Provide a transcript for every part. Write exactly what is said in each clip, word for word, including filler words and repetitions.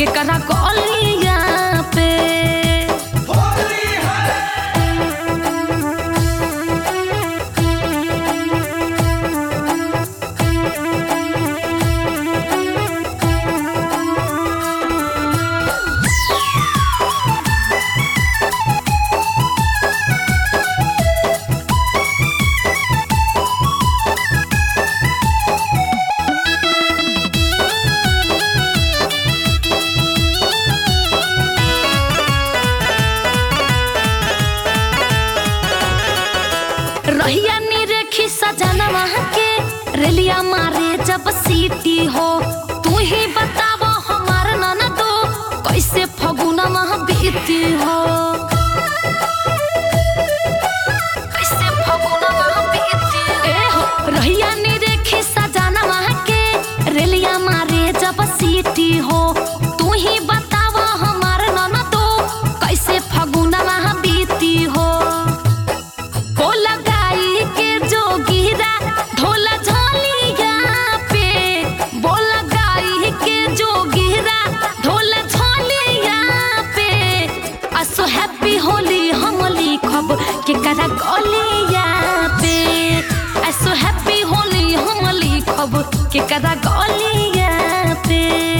के करा गलिया पे। रहिया नी रेखी सजनवा के रेलिया मारे जब सीटी हो। तू ही बतावा हमार ननदो कैसे फगुनवा बीती हो। कैसे फगुनवा बीती ए हो। रहिया नी रेखी सजनवा के रेलिया मारे जब सीटी हो। तू ही बतावा हमार ननदो कैसे फगुनवा बीती हो। होली हम लिखब के करा गलिया पे। ऐसो हैप्पी होली हम लिखब के करा गलिया पे।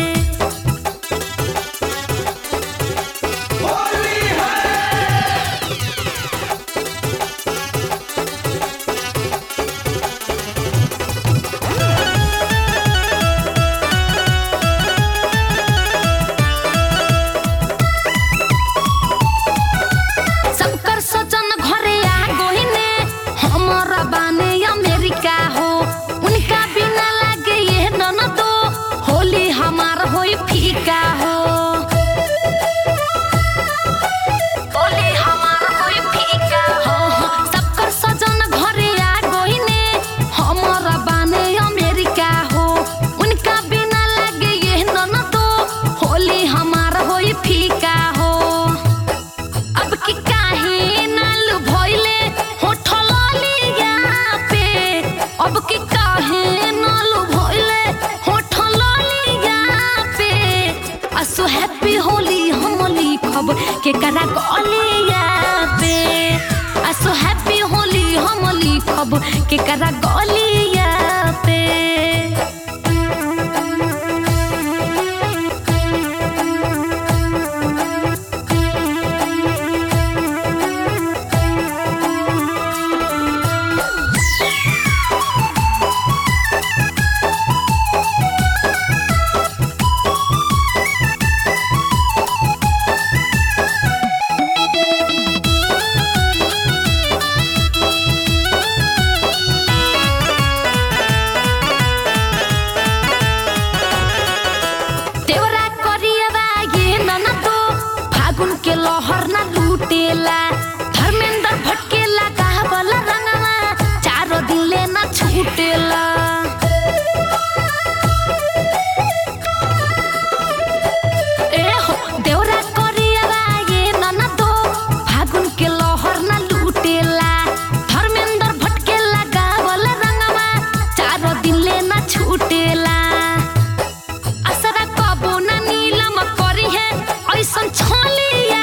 फीका हो होली हमार होई फीका हो। सबकर सजन घरे आ गइने हमरा बाने अमेरिका हो। उनका बिना लागे ये ननदो होली हमार होई फीका हो। अब की काहे नाल भइले होठल लिया पे। अब की काहे नाल भइले होठल असो हैप्पी होली हम लिखब के करा गलिया पे। असो हैप्पी होली हम लिखब के करा गलिया पे। के लहर ना लूटेला धर्मेंद्र भटकेला कहबला रंगवा चारो दिन लेना छूटेला। ए हो देवरा करियावा ये ननदो फागुन के लहर ना लूटेला धर्मेंद्र भटकेला कहबला रंगवा चारो दिन लेना छूटेला। असरा कबो ना नीलम करी है ऐसन छोली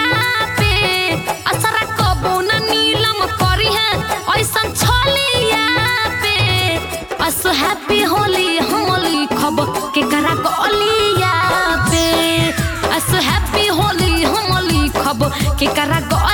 हैप्पी होली हम लिखब के करा गलिया पे। असो हैप्पी होली हम लिखब के करा